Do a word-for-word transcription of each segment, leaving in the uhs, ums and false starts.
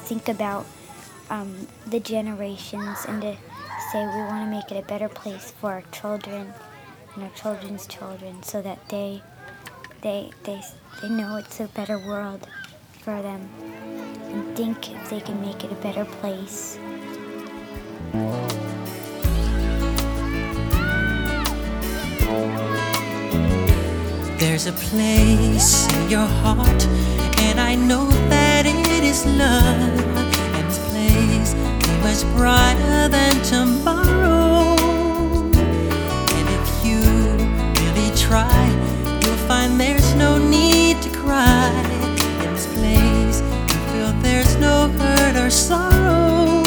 think about um, the generations and to say we want to make it a better place for our children and our children's children, so that they they they they know it's a better world for them and think if they can make it a better place. There's a place in your heart, and I know that it is love. And this place is much brighter than tomorrow. And if you really try, you'll find there's no need to cry. In this place, you feel there's no hurt or sorrow.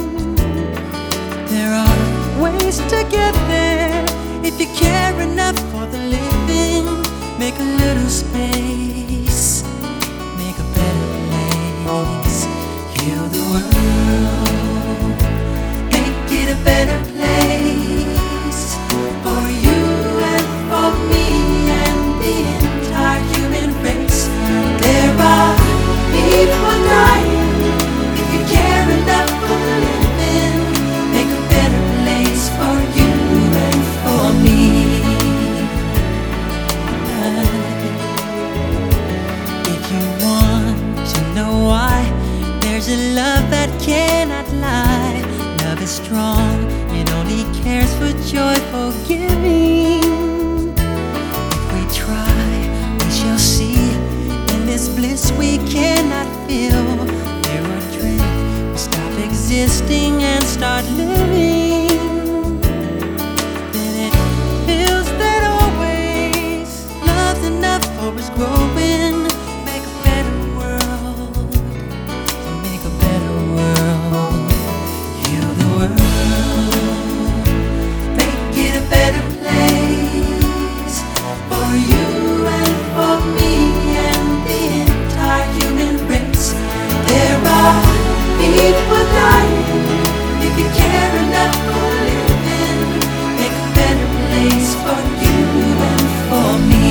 There are ways to get there if you care enough for the living. Make a little space, make a better place. Heal the world, make it a better place for you and for me and the entire human race. There are people dying. If you care enough for the living, make a better place for you and for me. There's a love that cannot lie. Love is strong, it only cares for joyful giving. If we try, we shall see. In this bliss we cannot feel. There are dreams, we stop existing and start living. Then it feels that always love's enough for us growing. Make a better world, make a better world. Heal the world, make it a better place for you and for me and the entire human race. There are people dying. If you care enough for living, make a better place for you and for me.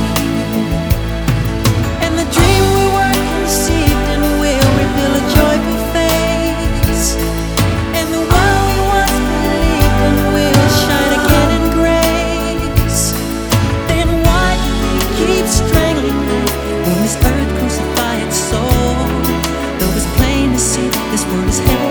And the dream we were conceived in will reveal a joyful face. And the one we once believed in will shine again in grace. Then why do we keep strangling when this earth crucify its soul? Though it's plain to see this world is hell.